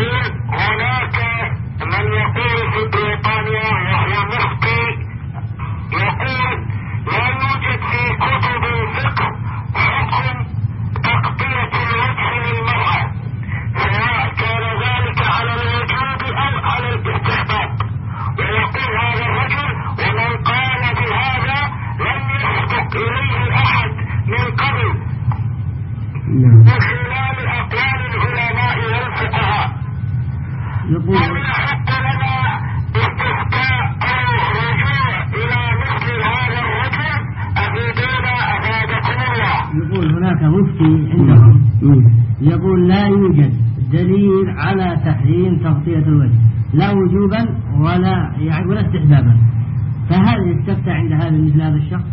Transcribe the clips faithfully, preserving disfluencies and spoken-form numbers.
هناك من يقول في بريطانيا وهو مفتي يقول لا يوجد في كتب الفقه حكم تغطية الوجه للمرأة، سواء كان ذلك على الوجوب أو على الاستحباب. ويقول هذا الرجل ومن قال بهذا لم يسبق إليه أحد من قبل من خلال أقوال العلماء والفقهاء. هل يحق لنا استفتاء أو رجوع إلى مثل هذا الرجل؟ أفيدونا أفادكم الله. يقول هناك مفتي عندهم يقول لا يوجد دليل على تحريم تغطية الوجه لا وجوبا ولا يعني ولا استحبابا، فهل يستفتى عند هذا مثل هذا الشخص؟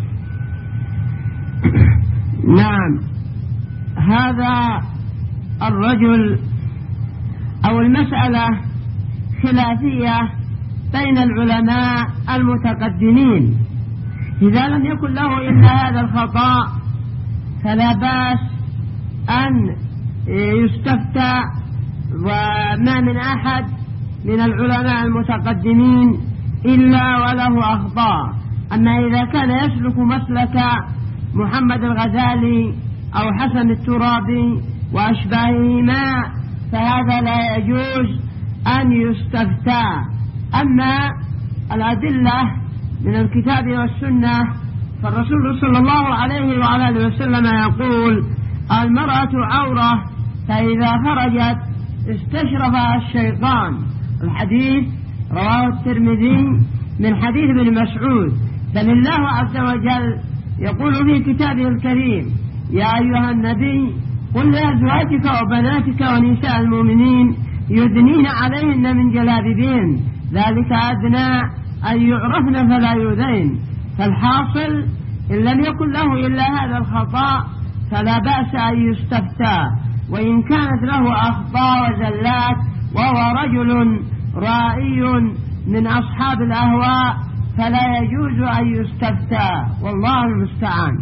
نعم، هذا الرجل أو المسألة خلافية بين العلماء المتقدمين، إذا لم يكن له إلا هذا الخطأ فلا بأس أن يستفتى، وما من أحد من العلماء المتقدمين إلا وله أخطاء. أما إذا كان يسلك مسلك محمد الغزالي أو حسن الترابي وأشباههما فهذا لا يجوز أن يستفتى. أما الأدلة من الكتاب والسنة فالرسول صلى الله عليه وعلى آله وسلم يقول المرأة عورة فإذا خرجت استشرفها الشيطان. الحديث رواه الترمذي من حديث ابن مسعود. بل الله عز وجل يقول في كتابه الكريم يا أيها النبي قل لأزواجك وبناتك ونساء المؤمنين يدنين عليهن من جلابيبهن ذلك أدنى أن يعرفن فلا يؤذين. فالحاصل إن لم يكن له إلا هذا الخطأ فلا بأس أن يستفتى، وإن كانت له أخطاء وزلات وهو رجل رائي من أصحاب الأهواء فلا يجوز أن يستفتى، والله المستعان.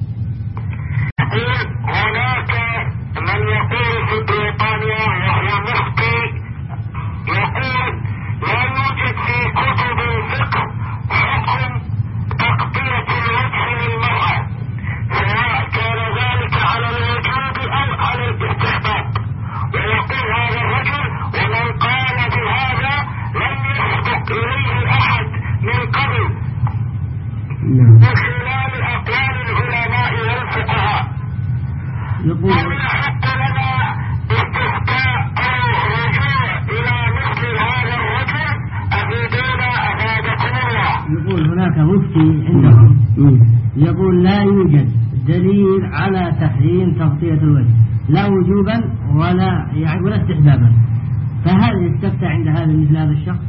هناك من يقول في بريطانيا وهو مفتي يقول لا يوجد في كتب الفقه حكم تغطية الوجه للمرأة، سواء كان ذلك على الوجوب أو على الاستحباب. ويقول هذا الرجل ومن قال بهذا لم يسبق إليه أحد من قبل من خلال أقوال العلماء والفقهاء. هل يحق لنا استفتاء أو رجوع إلى مثل هذا الرجل؟ أفيدونا أفادكم الله. يقول هناك مفتي عندهم يقول لا يوجد دليل على تحريم تغطية الوجه لا وجوبا ولا يعني ولا استحبابا، فهل يستفتى عند هذا مثل هذا الشخص؟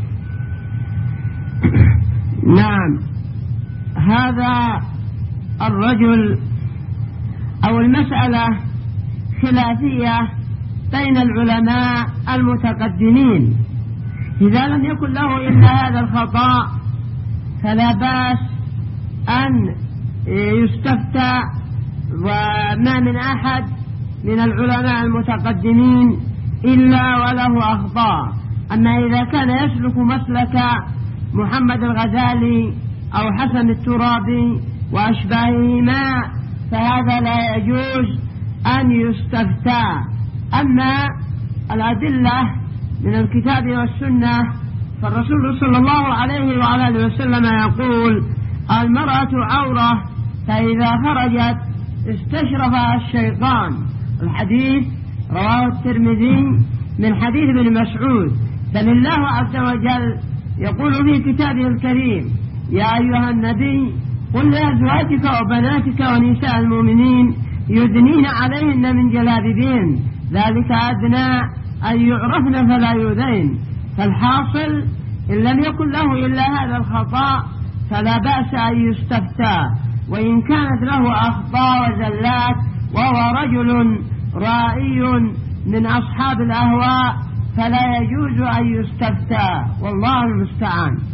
نعم، هذا الرجل أو المسألة خلافية بين العلماء المتقدمين، إذا لم يكن له إلا هذا الخطأ فلا بأس أن يستفتى، وما من أحد من العلماء المتقدمين إلا وله أخطاء. أما إذا كان يسلك مسلك محمد الغزالي أو حسن الترابي وأشباههما فهذا لا يجوز أن يستفتى. أما الأدلة من الكتاب والسنة فالرسول صلى الله عليه وعلى آله وسلم يقول المرأة عورة فإذا خرجت استشرفها الشيطان. الحديث رواه الترمذي من حديث ابن مسعود. بل الله عز وجل يقول في كتابه الكريم يا أيها النبي قل لأزواجك وبناتك ونساء المؤمنين يدنين عليهن من جلابيبهن ذلك أدنى أن يعرفن فلا يؤذين. فالحاصل إن لم يكن له إلا هذا الخطأ فلا بأس أن يستفتى، وإن كانت له أخطاء وزلات وهو رجل رائي من أصحاب الأهواء فلا يجوز أن يستفتى، والله المستعان.